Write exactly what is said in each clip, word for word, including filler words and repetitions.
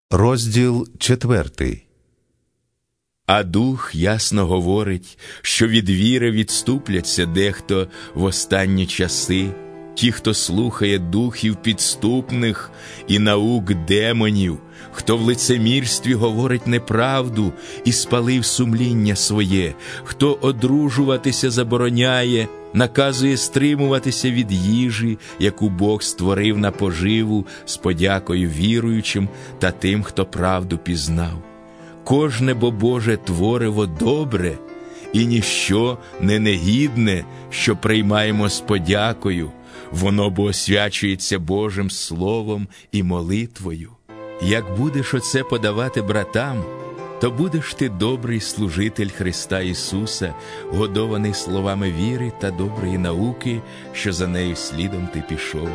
Розділ четвертий. А Дух ясно говорить, що від віри відступляться дехто в останні часи, ті, хто слухає духів підступних і наук демонів, хто в лицемірстві говорить неправду і спалив сумління своє, хто одружуватися забороняє, наказує стримуватися від їжі, яку Бог створив на поживу, з подякою віруючим та тим, хто правду пізнав. Кожне бо Боже твориво добре, і ніщо не негідне, що приймаємо з подякою, воно бо освячується Божим Словом і молитвою. Як будеш оце подавати братам, то будеш ти добрий служитель Христа Ісуса, годований словами віри та доброї науки, що за нею слідом ти пішов.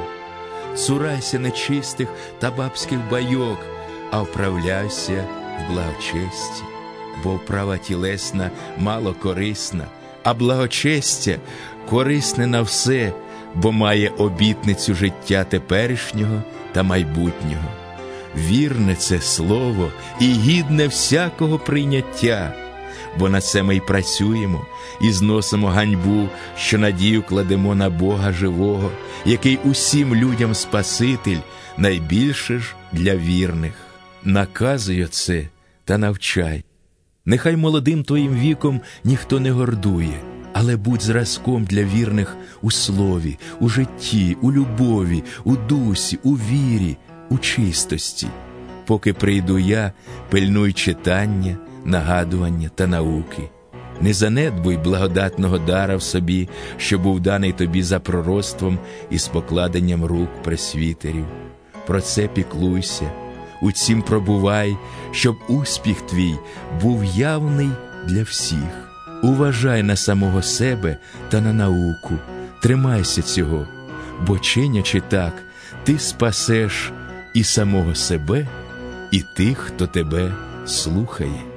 Цурайся нечистих та бабських байок, а вправляйся в благочесті, бо вправа тілесна мало корисна, а благочестя корисне на все, бо має обітницю життя теперішнього та майбутнього. Вірне це слово і гідне всякого прийняття, бо на це ми й працюємо, і зносимо ганьбу, що надію кладемо на Бога живого, який усім людям Спаситель, найбільше ж для вірних. Наказуй оце та навчай. Нехай молодим твоїм віком ніхто не гордує, але будь зразком для вірних у слові, у житті, у любові, у дусі, у вірі, у чистості. Поки прийду я, пильнуй читання, нагадування та науки. Не занедбуй благодатного дара в собі, що був даний тобі за пророцтвом і з покладенням рук пресвітерів. Про це піклуйся, у цім пробувай, щоб успіх твій був явний для всіх. Уважай на самого себе та на науку, тримайся цього, бо чинячи так, ти спасеш і самого себе, і тих, хто тебе слухає.